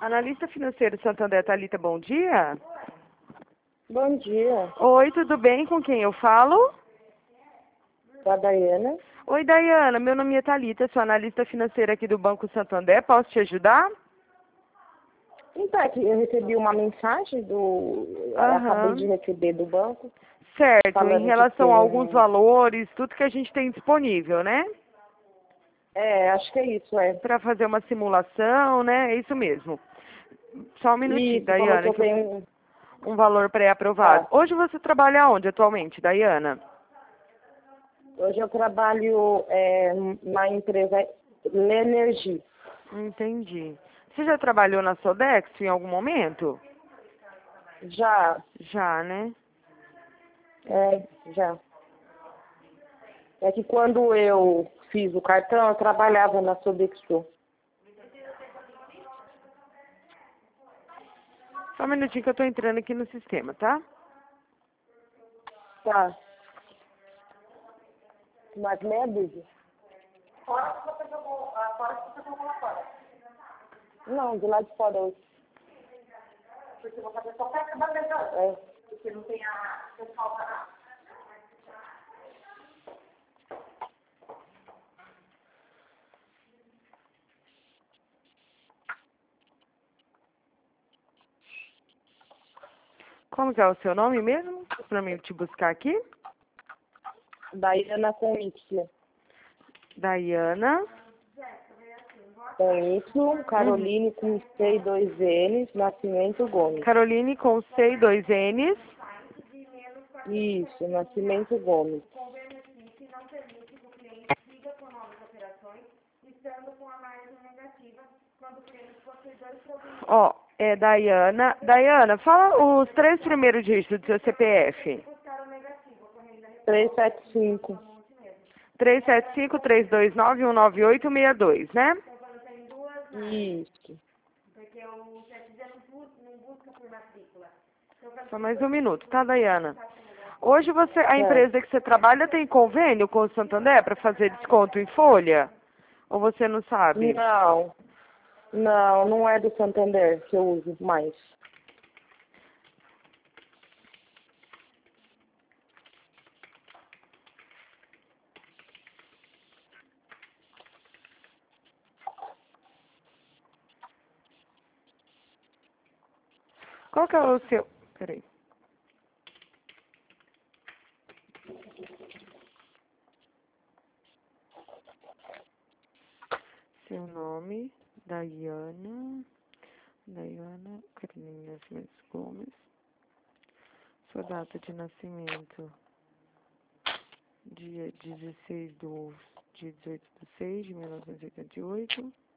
Analista financeiro Santander, Thalita, bom dia. Bom dia, Oi, tudo bem? Com quem eu falo? com a Daiana. Oi, Daiana, meu nome é Thalita, sou analista financeira aqui do Banco Santander, posso te ajudar? Então, aqui eu recebi uma mensagem acabei de Aham, receber do banco, certo, em falando que relação a alguns tem... valores, tudo que a gente tem disponível, né? Acho que é isso, é. Para fazer uma simulação, né? É isso mesmo. Só um minutinho, Isso, falou que Daiana, eu que tenho... um valor pré-aprovado. Tá, Hoje você trabalha onde atualmente, Daiana? hoje eu trabalho na empresa Lenergy. Entendi. Você já trabalhou na Sodexo em algum momento? Já, Já, né? já. É que quando eu fiz o cartão, eu trabalhava na Sodexo. Só um minutinho que eu tô entrando aqui no sistema, tá? Tá. Mais meia dúzia? Não, de lá de fora hoje. É. Como que é o seu nome mesmo? Pra mim te buscar aqui. Daiana com Y. Daiana. Com Y, Uhum. Caroline com C e dois N's, Nascimento Gomes. Caroline com C e dois N's. Isso, Nascimento Gomes. Ó, é Daiana. Daiana, fala os 3 primeiros dígitos do seu CPF. 375. 375-329-198-62, né? Isso. Só mais um minuto, tá, Daiana? Hoje a É. empresa que você trabalha tem convênio com o Santander para fazer desconto em folha? Ou você não sabe? Não, não é do Santander que eu uso mais. Qual que é o seu... Peraí. Seu nome, Daiana... Daiana Carolina Nascimento Gomes. Sua data de nascimento, dia 16 de 18 de 6 de 1988.